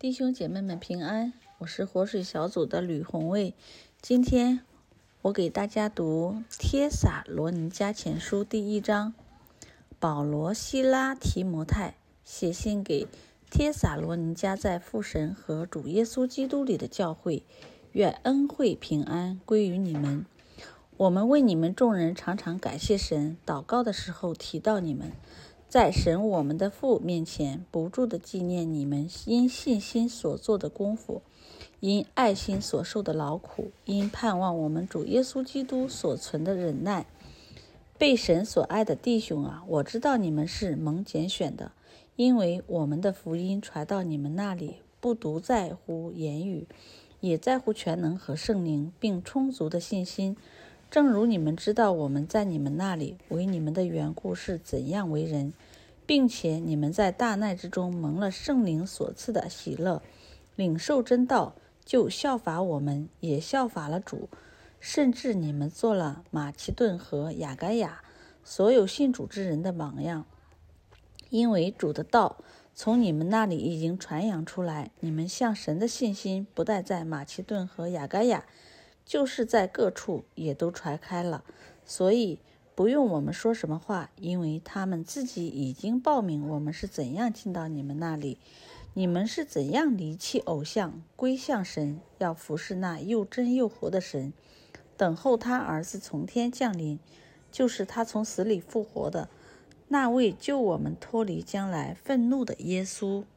弟兄姐妹们平安，我是活水小组的吕红卫。今天我给大家读帖撒罗尼迦前书第1章。保罗、西拉、提摩太写信给帖撒罗尼迦在父神和主耶稣基督里的教会，愿恩惠平安归于你们。我们为你们众人常常感谢神，祷告的时候提到你们，在神我们的父面前不住地纪念你们因信心所做的功夫，因爱心所受的劳苦，因盼望我们主耶稣基督所存的忍耐。被神所爱的弟兄啊，我知道你们是蒙拣选的，因为我们的福音传到你们那里，不独在乎言语，也在乎全能和圣灵，并充足的信心。正如你们知道我们在你们那里为你们的缘故是怎样为人，并且你们在大难之中蒙了圣灵所赐的喜乐，领受真道，就效法我们，也效法了主。甚至你们做了马其顿和亚该亚所有信主之人的榜样，因为主的道从你们那里已经传扬出来，你们向神的信心不但在马其顿和亚该亚，就是在各处也都传开了。所以不用我们说什么话，因为他们自己已经报明我们是怎样进到你们那里，你们是怎样离弃偶像，归向神，要服侍那又真又活的神，等候他儿子从天降临，就是他从死里复活的那位救我们脱离将来愤怒的耶稣。